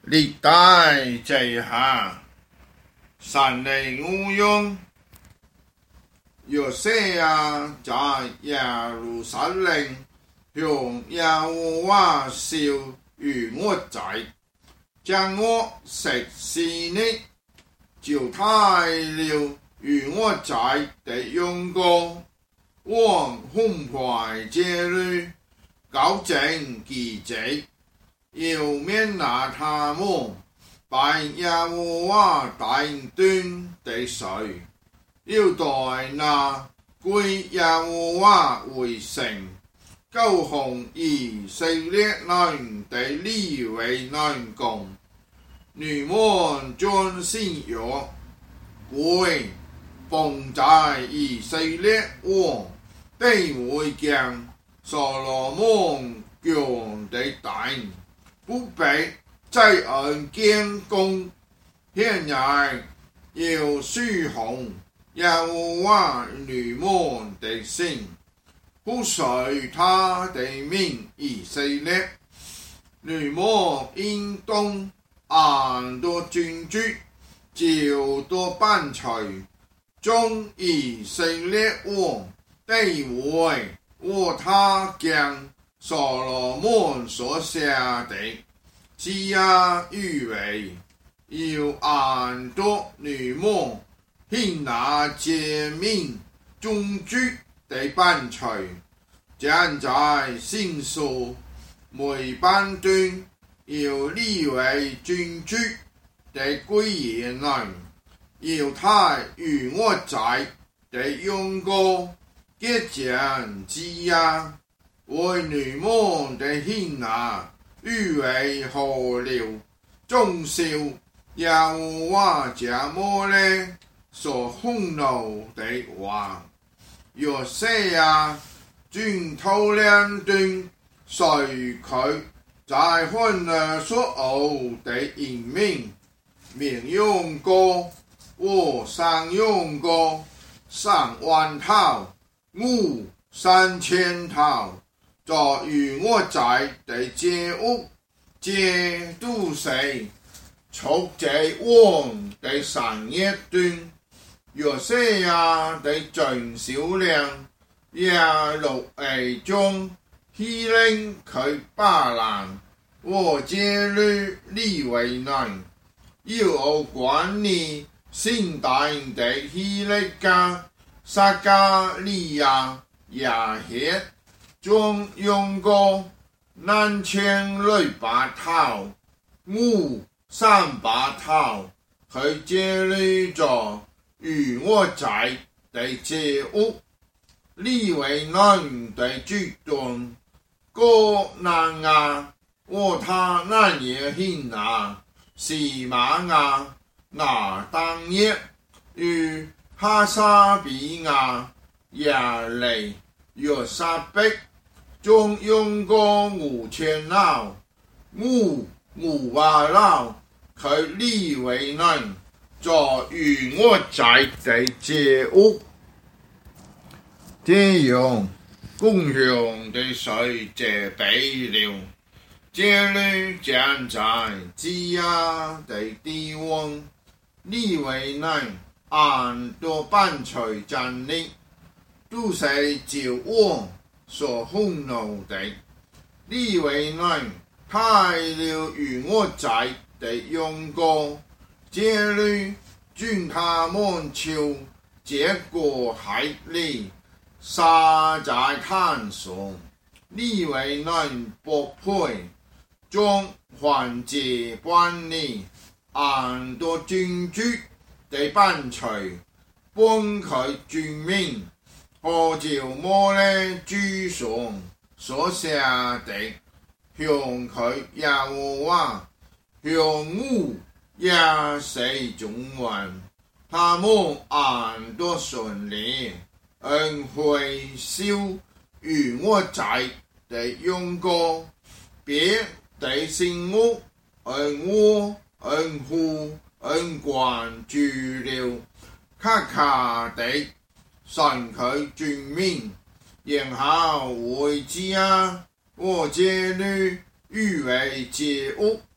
历代志下，神力无用。约瑟亚在耶路撒冷向耶和华烧逾越祭，将我食事呢，就太了逾越祭的用过，往红牌节律搞正奇迹，要免拿他们拜耶和华大端的水。要代那归耶和华为圣，救红以色列人的利为人共，你们将信约归奉在以色列王地位将所罗门强的大，不被在人监工，现在要虚红。耶和华你们的心，不随他的命以色列，你们应当按着遵据，就多伴随将以色列王地位和他将所罗门所下的旨意预备，要按着你们现那诫命宗旨的伴随，将在信书每班段要立为宗旨的归言人，要他逾越祭的用过，结将旨意为你们的现那预为何了，终宵耶和华这么呢？所轰怒的话，约瑟亚转头两端，随佢在欢乐所熬的淫命，名用过和上用过3万头5,300头，在逾越祭的街屋，街都是出这王的3月段。约瑟亚的全小量也落嚟中，希令佢巴兰和这律利为难，要管理新大的希利家撒加利亚也协，将用过9600头300头，佢这律做逾越祭的祭物，利为人的举动，哥南亚和他那也hin拿西玛亚拿当耶与哈沙比亚亚雷约沙贝，将用过5000头500头，佢利为人在逾越祭的祭物，这样共享的水这备了，这里将在旨意的地方，利为人按着伴随真理，都是照我所轰怒的，利为人太了逾越祭的用过。这里准他们朝这个海里撒在滩上，利为人不配，将环节管理按着宗旨的伴随，帮佢证明何照摩呢主上所下的，向佢耶和华向我也是中文，他们按着顺利，会烧逾越祭的用过，别的圣物，我户关注了，卡的神佢证明，然后为之我这里预为祭物。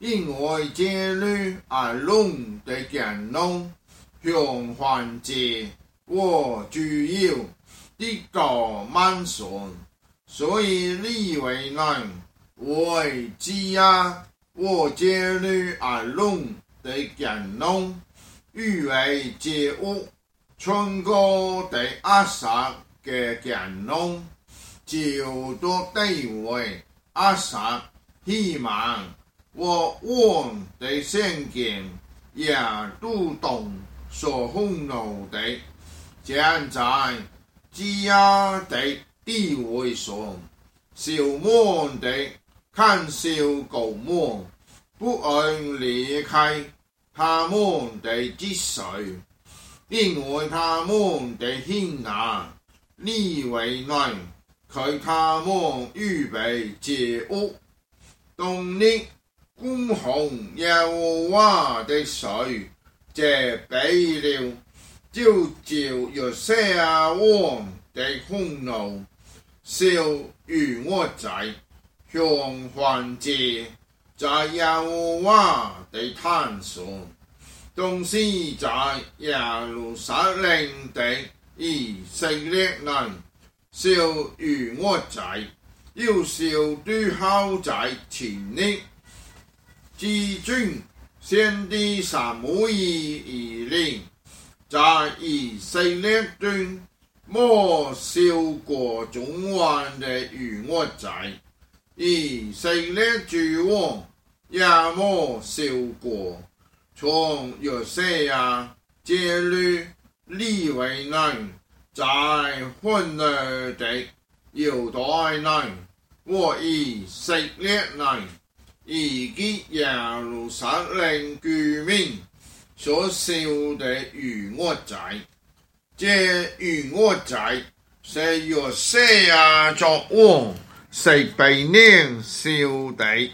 因为这里而弄的言论向环节我具有的高慢顺，所以你为难为之啊，我这里而弄的言论与为这物春歌的阿萨嘅言论，就都地位阿萨希望我的圣见也都懂所轰怒的，现在只要的地位上，小门的看小狗门，不能离开他们的秩序，因为他们的信仰，你为难，给他们预备这屋，当你供奉耶和华的水，这备了，就照約西亞王的憤怒，燒如我仔，向還借在耶和華的壇上，同時在耶路撒冷的以色列人，燒如我仔，要燒對後在前呢，至尊先知撒母耳以令，在以色列中沒燒過中環的如我仔，以色列諸王也沒燒過，從約西亞這裏利未人，在混亂的猶大人和以色列人，以及耶路撒冷居民所燒的如我仔，這如我仔是約西亞作王，是被人燒的。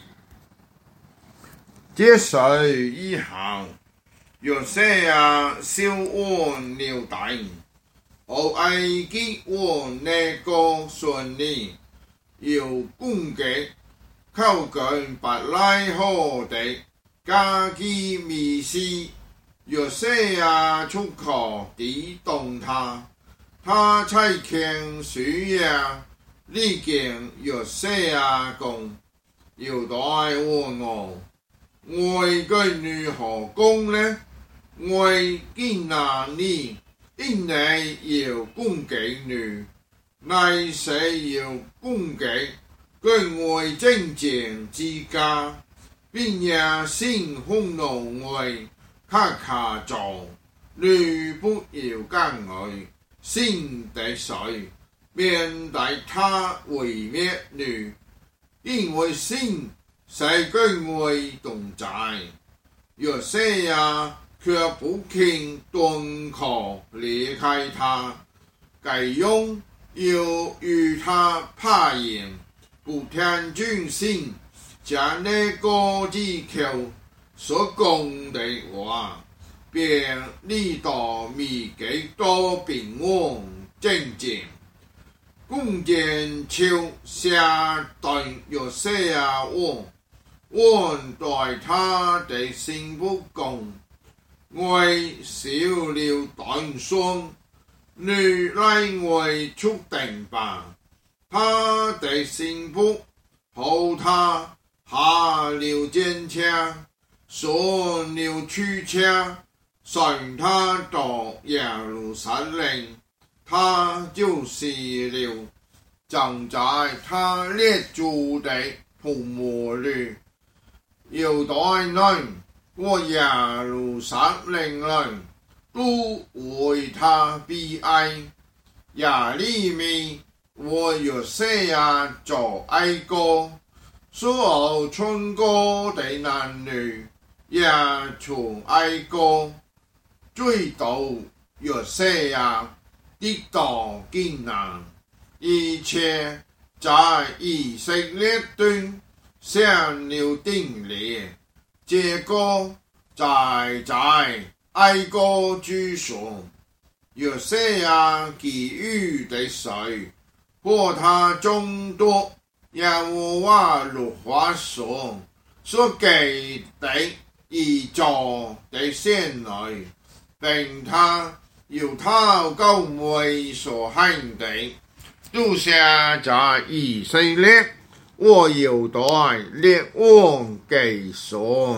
這事以後，約西亞燒完了地，和埃及和那個順利要攻擊靠近伯拉河的加基米斯，約西亞出口抵擋他，他才傾樹呀，你見約西亞講，要帶我為個女何講呢？為見那你，因你要攻擊女，乃是要攻擊佢為正正之家，並也先轟怒為卡做，女不要干佢，先得水，免得他毀滅女，因為先是佢為動在，約西亞卻不肯斷口離開他，該用要與他怕言。不聽遵行，將那個之口所講的話，便理到米給多平安正正，共見朝下對約西亞王對他的幸福講，為少了短雙，女來為出定吧。他的幸福後他下了戰車，上了驅車，上他到耶路撒冷，他就是了站在他列祖的墳墓裏，猶大人和耶路撒冷人都為他悲哀，耶利米我約西亞做哀歌，所有唱歌的男女也唱哀歌，追到約西亞的道艱難，而且在以色列中上了定例，這個在哀歌之上，約西亞給予的水。和他眾多耶和華律法上所給的而作的先女，並他要他高位所行的，都下在以色列，我要對列王記述。